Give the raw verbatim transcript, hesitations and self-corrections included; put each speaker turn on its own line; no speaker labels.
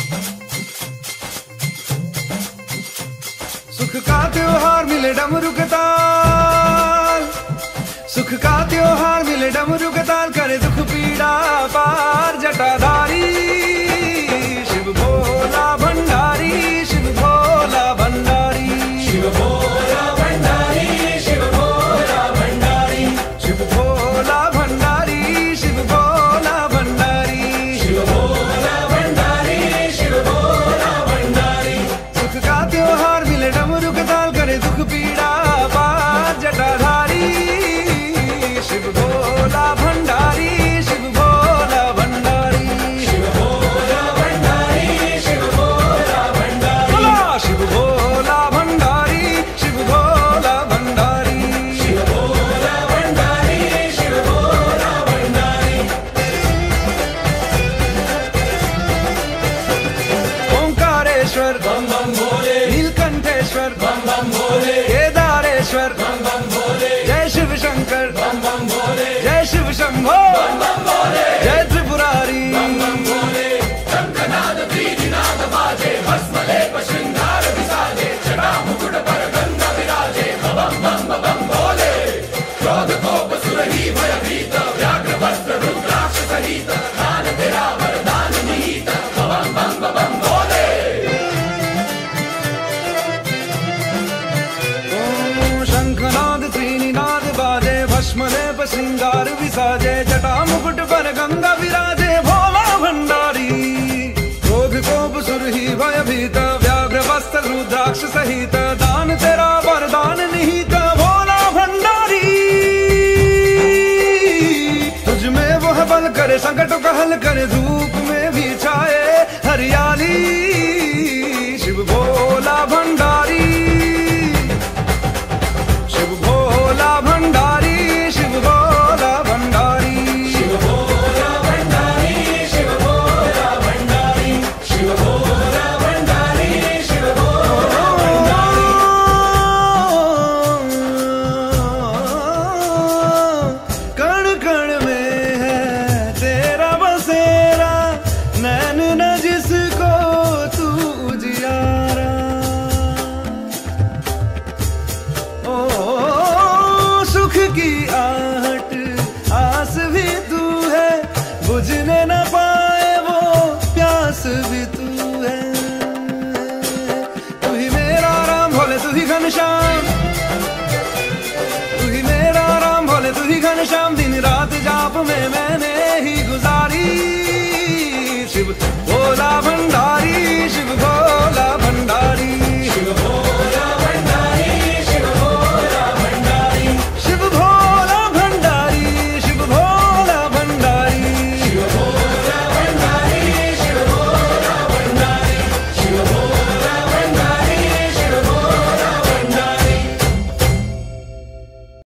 सुख का त्योहार मिले डमरू के ताल, सुख का त्योहार मिले डमरू के ताल, करे दुख पीड़ा पार जटाधारी शिव भोला भंडारी, शिव भोला भंडारी, शिव भोला भंडारी, शिव भोला भंडारी, शिव भोला भंडारी, शिव भोला भंडारी, शिव भोला भंडारी, शिव भोला भंडारी। सुख का त्योहार मिले डमरू के ताल, करे दुख पीड़ा पार जटाधारी शिव भोला भंडारी, शिव भोला भंडारी, शिव भोला भंडारी, शिव भोला भंडारी, शिव भोला भंडारी, शिव भोला भंडारी, शिव भोला भंडारी, शिव भोला भंडारी। ओंकारेश्वर बम बम भोले, नीलकंठेश्वर बम बम भोले, केदारेश्वर बम बम भोले, जय शिव शंकर बम बम भोले, जय शिव शंभो बम बम भोले, जय त्रिपुरारी बम बम भोले। शंखनाद प्रीतिनाद बाजे, भस्म लेप श्रृंगार विसाजे, जटा मुकुट पर गंगा विराजे, बम बम बम भोले। क्रोध कोप सुरही भयभीत, व्याघ्र वस्त्र रुद्राक्ष सहित, दान तेरा वरदान निहित, बम बम बम भोले। शंखनाद त्रीनिनाद बाजे, भस्म लेप श्रृंगार विसाजे, जटा मुकुट पर गंगा विराजे, भोला भंडारी। क्रोध कोप सुरही भयभीत, व्याघ्र वस्त्र रुद्राक्ष सहित, दान तेरा वरदान निहित, भोला भंडारी। तुझ में वह बल करे, संकट को हल करे, धूप में भी छाए हरियाली शिव भोला भंडारी, शिव भोला भंडारी, शिव भोला भंडारी, शिव भोला भंडारी, शिव भोला भंडारी, शिव भोला भंडारी, शिव भोला भंडारी। कण कण में है तेरा बसेरा, नैन न जिसको तू उजियारा। ओ सुख की आहट आस भी तू है, बुझने न पाए वो प्यास भी तू है। तू ही मेरा राम भोले, तू ही घनश्याम, तू ही मेरा राम भोले, तू ही घनश्याम। दिन रात जाप में मैंने